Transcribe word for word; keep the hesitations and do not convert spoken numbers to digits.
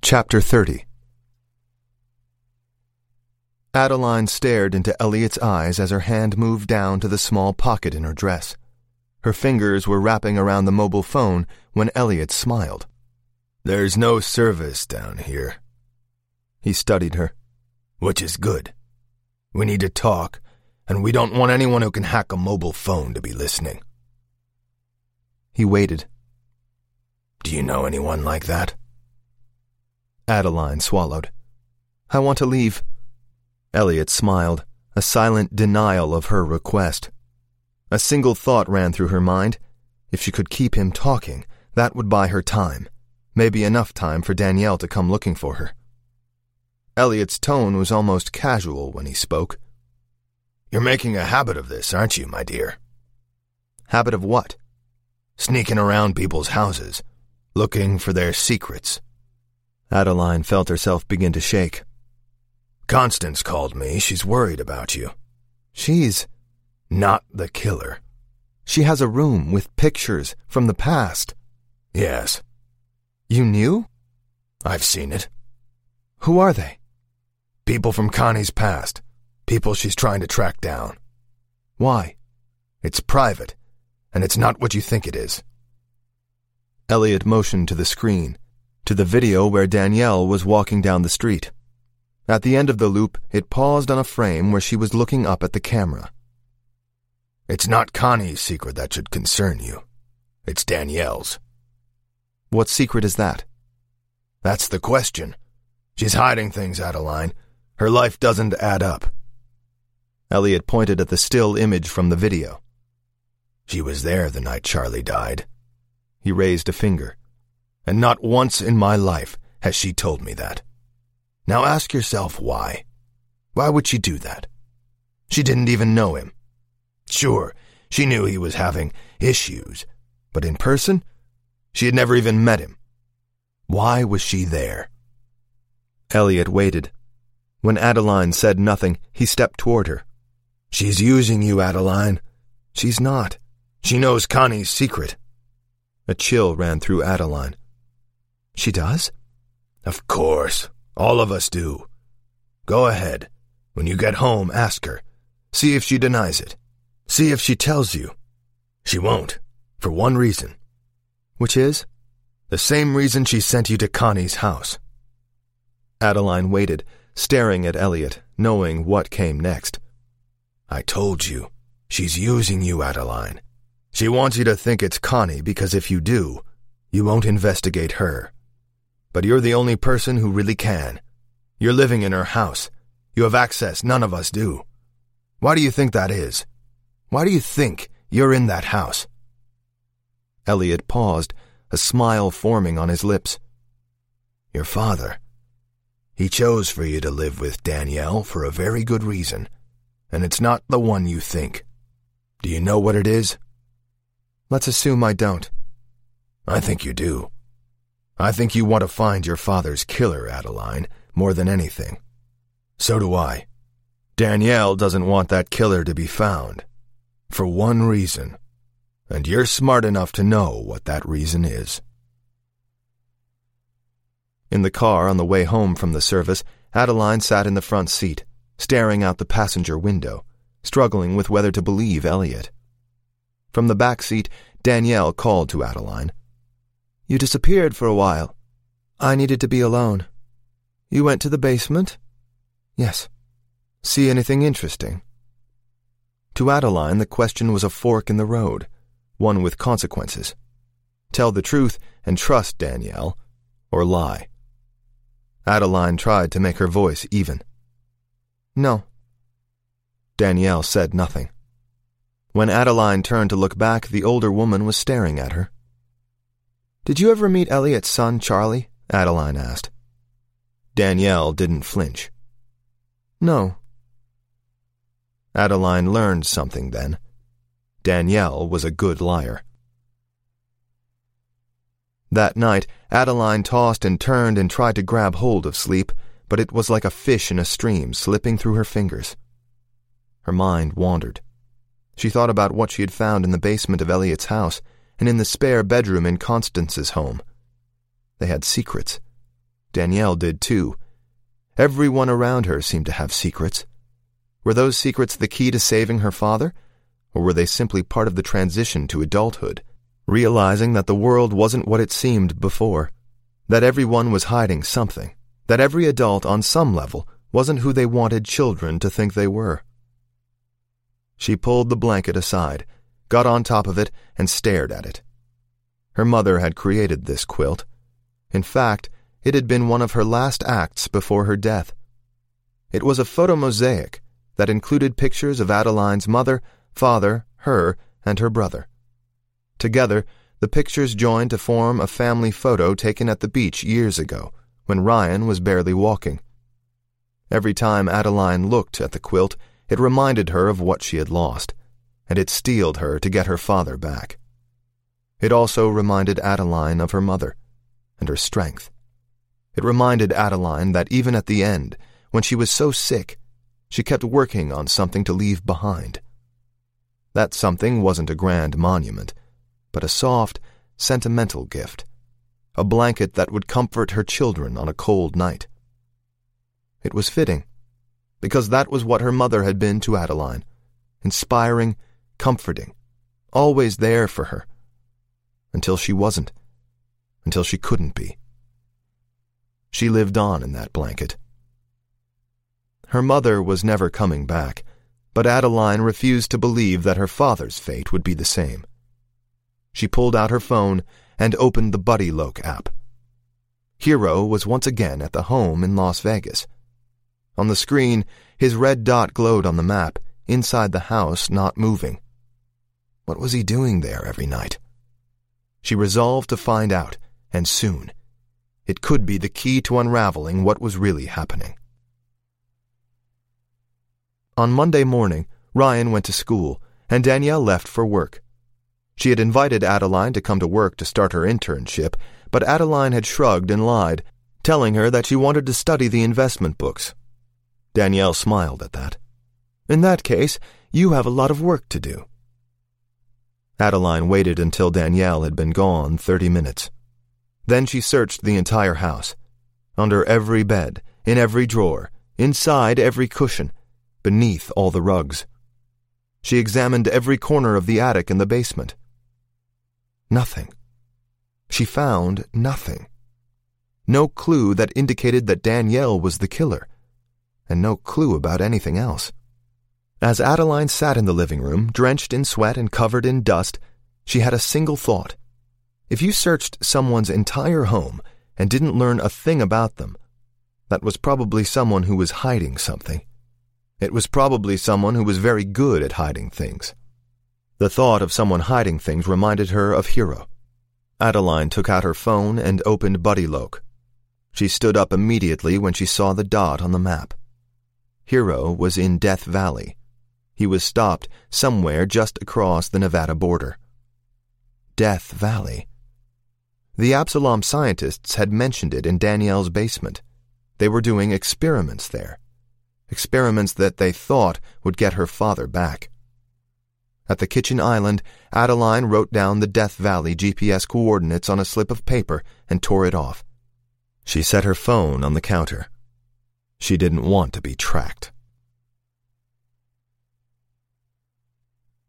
Chapter thirty. Adeline stared into Elliot's eyes as her hand moved down to the small pocket in her dress. Her fingers were wrapping around the mobile phone when Elliot smiled. "There's no service down here." He studied her. "Which is good. We need to talk, and we don't want anyone who can hack a mobile phone to be listening." He waited. "Do you know anyone like that?" Adeline swallowed. "I want to leave." Elliot smiled, a silent denial of her request. A single thought ran through her mind. If she could keep him talking, that would buy her time, maybe enough time for Danielle to come looking for her. Elliot's tone was almost casual when he spoke. "You're making a habit of this, aren't you, my dear?" "Habit of what?" "Sneaking around people's houses, looking for their secrets." Adeline felt herself begin to shake. "Constance called me. She's worried about you." "She's not the killer." "She has a room with pictures from the past." "Yes." "You knew?" "I've seen it." "Who are they?" "People from Connie's past. People she's trying to track down." "Why?" "It's private, and it's not what you think it is." Elliot motioned to the screen, to the video where Danielle was walking down the street. At the end of the loop, it paused on a frame where she was looking up at the camera. "It's not Connie's secret that should concern you. It's Danielle's." "What secret is that?" "That's the question. She's hiding things, Adeline. Her life doesn't add up." Elliot pointed at the still image from the video. "She was there the night Charlie died." He raised a finger. "And not once in my life has she told me that. Now ask yourself why. Why would she do that? She didn't even know him. Sure, she knew he was having issues, but in person, she had never even met him. Why was she there?" Elliot waited. When Adeline said nothing, he stepped toward her. "She's using you, Adeline." "She's not." "She knows Connie's secret." A chill ran through Adeline. "She does?" "Of course. All of us do. Go ahead. When you get home, ask her. See if she denies it. See if she tells you. She won't, for one reason." "Which is?" "The same reason she sent you to Connie's house." Adeline waited, staring at Elliot, knowing what came next. "I told you. She's using you, Adeline. She wants you to think it's Connie because if you do, you won't investigate her. But you're the only person who really can. You're living in her house. You have access none of us do. Why do you think that is? Why do you think you're in that house?" Elliot paused, a smile forming on his lips. "Your father. He chose for you to live with Danielle for a very good reason, and it's not the one you think. Do you know what it is?" "Let's assume I don't." "I think you do. I think you want to find your father's killer, Adeline, more than anything. So do I. Danielle doesn't want that killer to be found. For one reason. And you're smart enough to know what that reason is." In the car on the way home from the service, Adeline sat in the front seat, staring out the passenger window, struggling with whether to believe Elliot. From the back seat, Danielle called to Adeline. "You disappeared for a while. I needed to be alone. You went to the basement?" "Yes." "See anything interesting?" To Adeline, the question was a fork in the road, one with consequences. Tell the truth and trust Danielle, or lie. Adeline tried to make her voice even. "No." Danielle said nothing. When Adeline turned to look back, the older woman was staring at her. "Did you ever meet Elliot's son, Charlie?" Adeline asked. Danielle didn't flinch. "No." Adeline learned something then. Danielle was a good liar. That night, Adeline tossed and turned and tried to grab hold of sleep, but it was like a fish in a stream slipping through her fingers. Her mind wandered. She thought about what she had found in the basement of Elliot's house and in the spare bedroom in Constance's home. They had secrets. Danielle did too. Everyone around her seemed to have secrets. Were those secrets the key to saving her father, or were they simply part of the transition to adulthood, realizing that the world wasn't what it seemed before, that everyone was hiding something, that every adult on some level wasn't who they wanted children to think they were? She pulled the blanket aside, got on top of it, and stared at it. Her mother had created this quilt. In fact, it had been one of her last acts before her death. It was a photomosaic that included pictures of Adeline's mother, father, her, and her brother. Together, the pictures joined to form a family photo taken at the beach years ago, when Ryan was barely walking. Every time Adeline looked at the quilt, it reminded her of what she had lost, and it steeled her to get her father back. It also reminded Adeline of her mother, and her strength. It reminded Adeline that even at the end, when she was so sick, she kept working on something to leave behind. That something wasn't a grand monument, but a soft, sentimental gift, a blanket that would comfort her children on a cold night. It was fitting, because that was what her mother had been to Adeline, inspiring, comforting, always there for her, until she wasn't, until she couldn't be. She lived on in that blanket. Her mother was never coming back, but Adeline refused to believe that her father's fate would be the same. She pulled out her phone and opened the Buddy Loc app. Hero was once again at the home in Las Vegas. On the screen, his red dot glowed on the map, inside the house not moving. What was he doing there every night? She resolved to find out, and soon. It could be the key to unraveling what was really happening. On Monday morning, Ryan went to school, and Danielle left for work. She had invited Adeline to come to work to start her internship, but Adeline had shrugged and lied, telling her that she wanted to study the investment books. Danielle smiled at that. "In that case, you have a lot of work to do." Adeline waited until Danielle had been gone thirty minutes. Then she searched the entire house, under every bed, in every drawer, inside every cushion, beneath all the rugs. She examined every corner of the attic and the basement. Nothing. She found nothing. No clue that indicated that Danielle was the killer, and no clue about anything else. As Adeline sat in the living room, drenched in sweat and covered in dust, she had a single thought. If you searched someone's entire home and didn't learn a thing about them, that was probably someone who was hiding something. It was probably someone who was very good at hiding things. The thought of someone hiding things reminded her of Hero. Adeline took out her phone and opened Buddy Loc. She stood up immediately when she saw the dot on the map. Hero was in Death Valley. He was stopped somewhere just across the Nevada border. Death Valley. The Absalom scientists had mentioned it in Danielle's basement. They were doing experiments there. Experiments that they thought would get her father back. At the kitchen island, Adeline wrote down the Death Valley G P S coordinates on a slip of paper and tore it off. She set her phone on the counter. She didn't want to be tracked.